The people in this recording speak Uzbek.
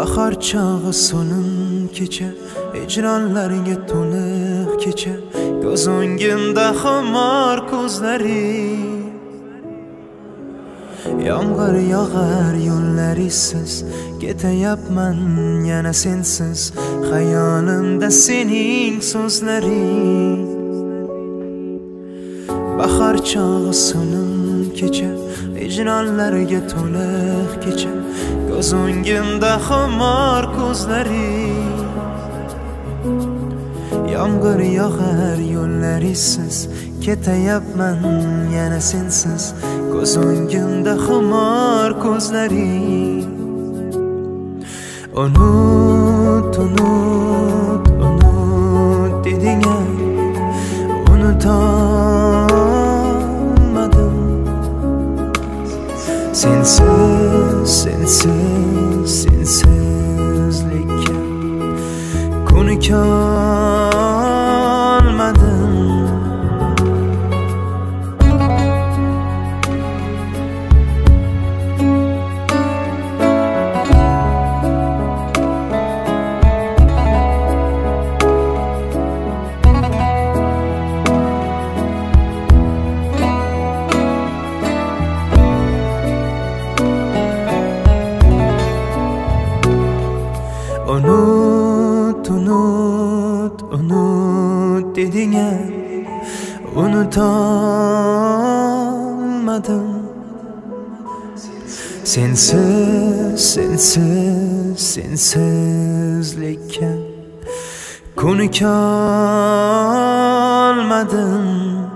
Bahar çağı so'lim kecha, hijronlarga to'liq kecha, ko'z o'ngimda xumor ko'zlaring. Yomg'ir yog'ar yo'llarisiz, ketayapman yana sensiz, xayolimda sening so'zlaring. Bahar chog'i so'lim kecha, hijronlarga to'liq kecha, ko'z o'ngimda xumor ko'zlaring. Yomg'ir yog'ar yo'llarisiz, ketayapman yana sensiz, ko'z o'ngimda xumor ko'zlaring. Unut, unut, unut deding-a, unutolmadim. Sensiz, sensiz, sensizlikka ko'nikolmadim. Unut, unut, unut deding-a, unutolmadim. Sensiz, sensiz, sensizlikka ko'nikolmadim.